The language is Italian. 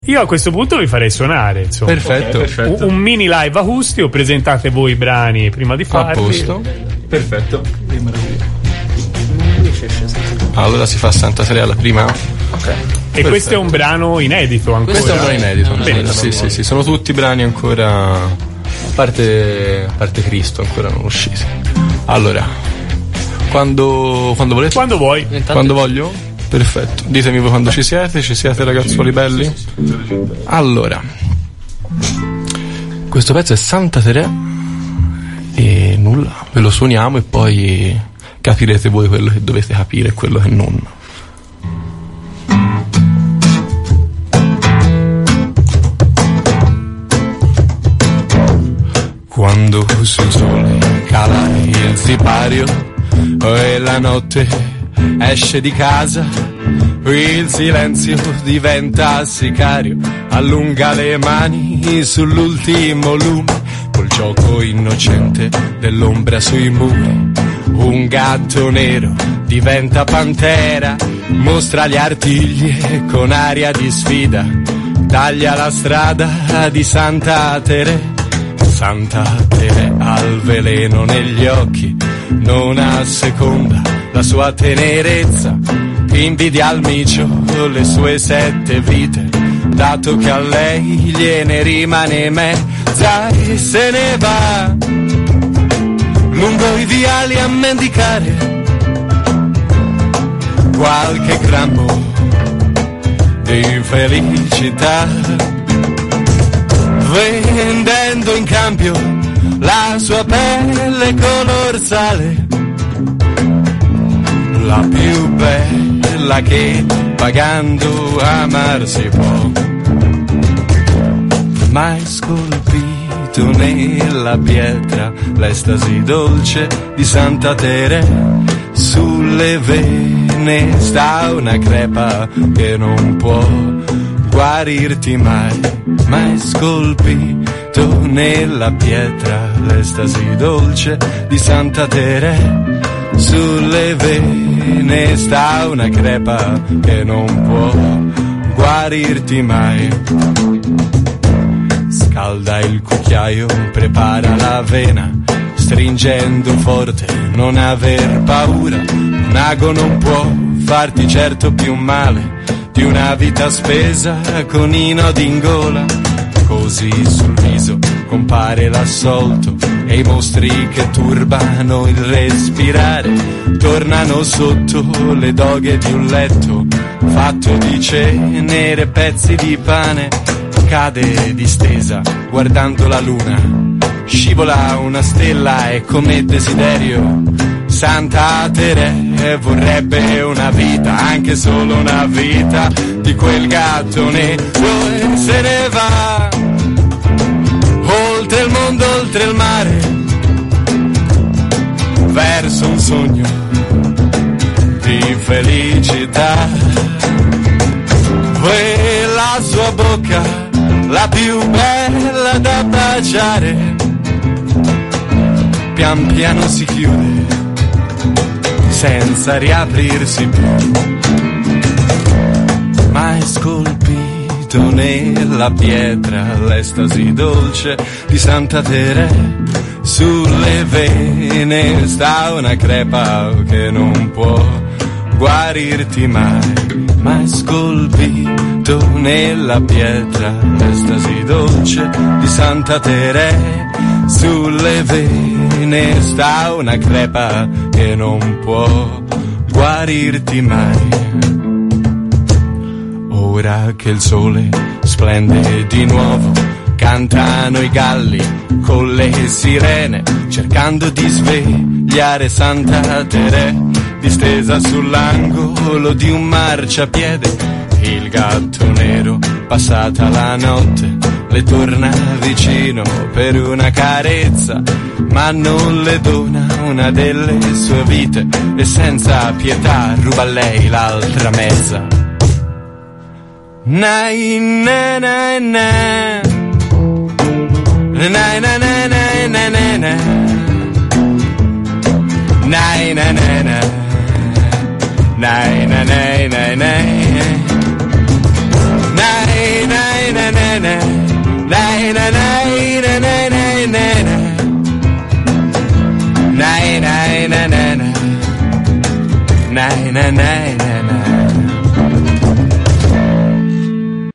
Io a questo punto vi farei suonare, insomma. Perfetto, Okay, perfetto. Un mini live acustico, presentate voi i brani prima di A farli. posto. Perfetto. Allora si fa Santa Teresa la prima. Ok. E questo è un brano inedito ancora. Questo è un brano inedito. Bene. Sì, sono tutti brani ancora. A parte Cristo, ancora non usciti. Allora, quando volete? Quando vuoi. Quando voglio? Perfetto. Ditemi voi quando ci siete ragazzuoli belli? Allora, questo pezzo è Santa Teresa e nulla, ve lo suoniamo e poi capirete voi quello che dovete capire e quello che non. Quando sul sole cala il sipario e la notte esce di casa, il silenzio diventa sicario, allunga le mani sull'ultimo lume, col gioco innocente dell'ombra sui muri. Un gatto nero diventa pantera, mostra gli artigli e con aria di sfida taglia la strada di Santa Teresa. Santa Teresa al veleno negli occhi, non asseconda la sua tenerezza, invidia al micio le sue 7 vite, dato che a lei gliene rimane mezza e se ne va lungo i viali a mendicare qualche grammo di felicità, vendendo in cambio la sua pelle color sale, la più bella che pagando amarsi può. Ma è scolpito nella pietra l'estasi dolce di Santa Teresa, sulle vene sta una crepa che non può guarirti mai. Ma è scolpito nella pietra l'estasi dolce di Santa Teresa, sulle vene sta una crepa che non può guarirti mai. Scalda il cucchiaio, prepara l'avena, stringendo forte, non aver paura. Un ago non può farti certo più male di una vita spesa con i nodi in gola. Così sul viso compare l'assolto e i mostri che turbano il respirare tornano sotto le doghe di un letto fatto di cenere e pezzi di pane. Cade distesa guardando la luna, scivola una stella e come desiderio Santa Teresa vorrebbe una vita, anche solo una vita, di quel gatto nero e se ne va oltre il mondo, oltre il mare, verso un sogno di felicità. E la sua bocca, la più bella da baciare, pian piano si chiude senza riaprirsi più. Ma è scolpito nella pietra l'estasi dolce di Santa Teresa, sulle vene sta una crepa che non può guarirti mai. Ma è scolpito nella pietra l'estasi dolce di Santa Teresa, sulle vene sta una crepa che non può guarirti mai. Ora che il sole splende di nuovo, cantano i galli con le sirene, cercando di svegliare Santa Teresa, distesa sull'angolo di un marciapiede. Il gatto nero, passata la notte, le torna vicino per una carezza, ma non le dona una delle sue vite e senza pietà ruba a lei l'altra mezza. Nai na na na, nai na na na na na na, nai na na na, nai na na na na, nai na na na na na na na na na.